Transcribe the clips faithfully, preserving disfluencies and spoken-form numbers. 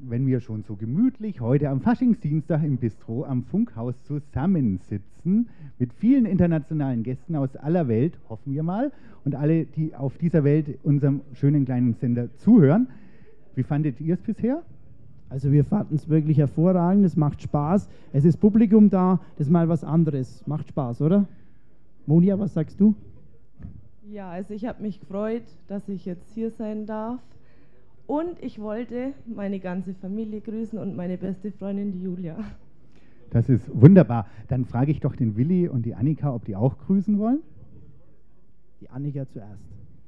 wenn wir schon so gemütlich heute am Faschingsdienstag im Bistro am Funkhaus zusammensitzen, mit vielen internationalen Gästen aus aller Welt, hoffen wir mal, und alle, die auf dieser Welt unserem schönen kleinen Sender zuhören. Wie fandet ihr es bisher? Also wir fanden es wirklich hervorragend, es macht Spaß, es ist Publikum da, das ist mal was anderes, macht Spaß, oder? Monja, was sagst du? Ja, also ich habe mich gefreut, dass ich jetzt hier sein darf und ich wollte meine ganze Familie grüßen und meine beste Freundin, die Julia. Das ist wunderbar. Dann frage ich doch den Willi und die Annika, ob die auch grüßen wollen. Die Annika zuerst.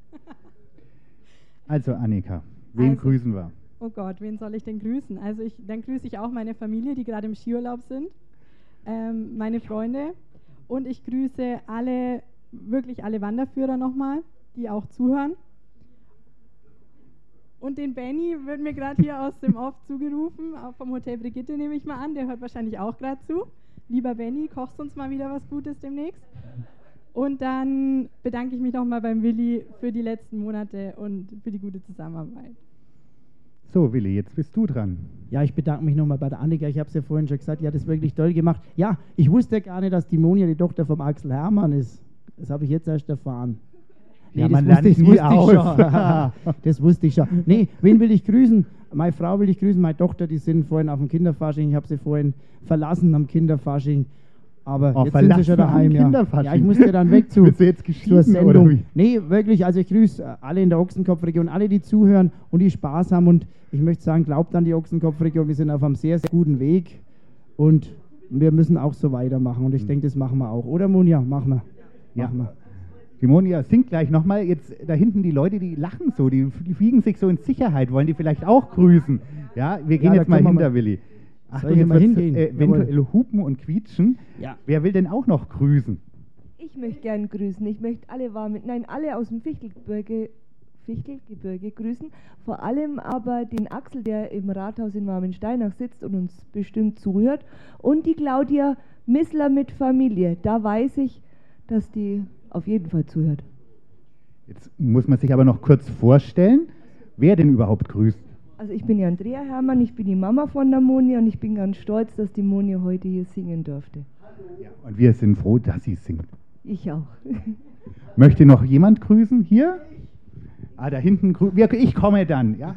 Also Annika, wen also, grüßen wir? Oh Gott, wen soll ich denn grüßen? Also ich, dann grüße ich auch meine Familie, die gerade im Skiurlaub sind, ähm, meine Freunde und ich grüße alle, wirklich alle Wanderführer nochmal, die auch zuhören. Und den Benny wird mir gerade hier aus dem Off zugerufen, auch vom Hotel Brigitte nehme ich mal an, der hört wahrscheinlich auch gerade zu. Lieber Benny, kochst uns mal wieder was Gutes demnächst. Und dann bedanke ich mich nochmal beim Willi für die letzten Monate und für die gute Zusammenarbeit. So, Willi, jetzt bist du dran. Ja, ich bedanke mich nochmal bei der Annika. Ich habe es ja vorhin schon gesagt, die hat es wirklich toll gemacht. Ja, ich wusste gar nicht, dass die Monja die Tochter vom Axel Hermann ist. Das habe ich jetzt erst erfahren. Nee, ja, das man wusste, lernt ich, nie das wusste ich schon. Das wusste ich schon. Nee, wen will ich grüßen? Meine Frau will ich grüßen, meine Tochter, die sind vorhin auf dem Kinderfasching. Ich habe sie vorhin verlassen am Kinderfasching. Aber oh, jetzt sind sie schon daheim. Ja. ja, ich musste dann weg zu, jetzt zur Sendung. Oder wie? Nee, wirklich, also ich grüße alle in der Ochsenkopfregion, alle, die zuhören und die Spaß haben. Und ich möchte sagen, glaubt an die Ochsenkopfregion, wir sind auf einem sehr, sehr guten Weg. Und wir müssen auch so weitermachen. Und ich mhm. denke, das machen wir auch. Oder, Monja? Machen wir. Ja. Machen wir. Die Monja singt gleich nochmal. Jetzt da hinten die Leute, die lachen so, die, die fliegen sich so in Sicherheit. Wollen die vielleicht auch grüßen? Ja, wir gehen ja, jetzt mal hinter, mal. Willi. Achtung, jetzt mal hingehen? Äh, eventuell hupen und quietschen. Ja. Wer will denn auch noch grüßen? Ich möchte gern grüßen. Ich möchte alle warmen, nein, alle aus dem Fichtelgebirge, Fichtelgebirge grüßen. Vor allem aber den Axel, der im Rathaus in Marmensteinach sitzt und uns bestimmt zuhört. Und die Claudia Missler mit Familie. Da weiß ich, dass die auf jeden Fall zuhört. Jetzt muss man sich aber noch kurz vorstellen, wer denn überhaupt grüßt. Also ich bin die Andrea Hermann, ich bin die Mama von der Monja und ich bin ganz stolz, dass die Monja heute hier singen durfte. Ja, und wir sind froh, dass sie singt. Ich auch. Möchte noch jemand grüßen? Hier? Ah, da hinten. Ich komme dann. Ja?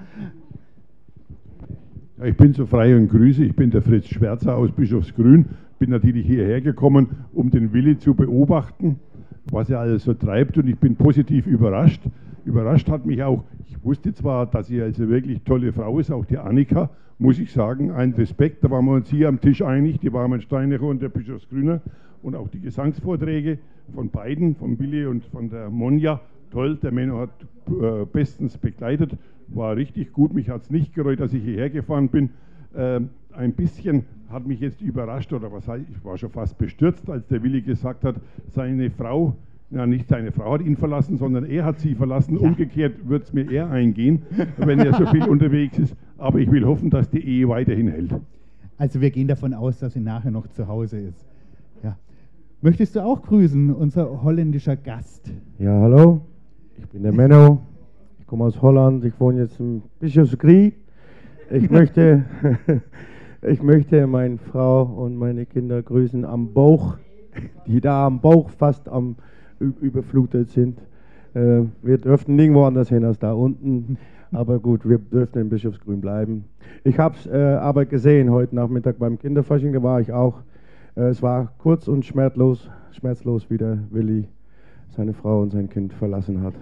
Ja, ich bin so frei und grüße. Ich bin der Fritz Schwärzer aus Bischofsgrün. Bin natürlich hierher gekommen, um den Willi zu beobachten, was er alles so treibt. Und ich bin positiv überrascht. Überrascht hat mich auch, ich wusste zwar, dass sie also wirklich tolle Frau ist, auch die Annika, muss ich sagen, ein Respekt, da waren wir uns hier am Tisch einig, die Barmensteinacher und der Bischofsgrüner und auch die Gesangsvorträge von beiden, von Willi und von der Monja, toll, der Menno hat äh, bestens begleitet, war richtig gut, mich hat es nicht gereut, dass ich hierher gefahren bin, äh, ein bisschen hat mich jetzt überrascht, oder was heißt, ich war schon fast bestürzt, als der Willi gesagt hat, seine Frau, ja, nicht seine Frau hat ihn verlassen, sondern er hat sie verlassen. Ja. Umgekehrt wird es mir eher eingehen, wenn er so viel unterwegs ist. Aber ich will hoffen, dass die Ehe weiterhin hält. Also wir gehen davon aus, dass sie nachher noch zu Hause ist. Ja. Möchtest du auch grüßen, unser holländischer Gast? Ja, hallo. Ich bin der Menno. Ich komme aus Holland. Ich wohne jetzt in Bischofsgrün. Ich möchte, ich möchte meine Frau und meine Kinder grüßen am Bauch, die da am Bauch fast am überflutet sind. Äh, wir dürften nirgendwo anders hin als da unten, aber gut, wir dürften in Bischofsgrün bleiben. Ich habe es äh, aber gesehen heute Nachmittag beim Kinderfasching, da war ich auch. Äh, es war kurz und schmerzlos, schmerzlos, wie der Willi seine Frau und sein Kind verlassen hat.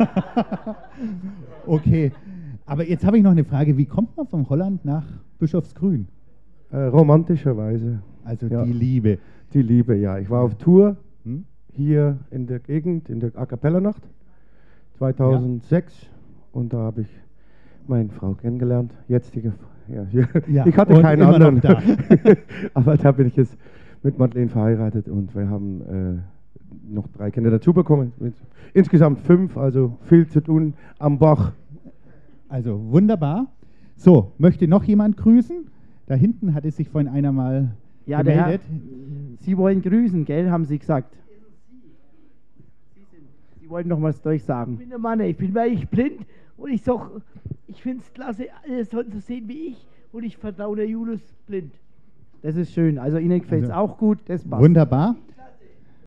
Okay, aber jetzt habe ich noch eine Frage, wie kommt man von Holland nach Bischofsgrün? Äh, romantischerweise. Also ja. die Liebe. Die Liebe, ja. Ich war auf Tour. Hm? Hier in der Gegend, in der A Cappella Nacht zweitausendsechs ja. Und da habe ich meine Frau kennengelernt, jetzige, ja, ja, ich hatte keinen anderen, da. Aber da bin ich jetzt mit Madeleine verheiratet und wir haben äh, noch drei Kinder dazu bekommen, insgesamt fünf, also viel zu tun am Bach. Also wunderbar. So, möchte noch jemand grüßen? Da hinten hatte sich vorhin einer mal ja, gemeldet. Der Herr, Sie wollen grüßen, gell, haben Sie gesagt. Sie wollten noch was durchsagen. Ich bin der Mann, ich bin weil ich blind und ich sag, ich finde es klasse, alle sollten so sehen wie ich und ich vertraue der Julius blind. Das ist schön. Also Ihnen gefällt es Also, auch gut. Das passt. Wunderbar.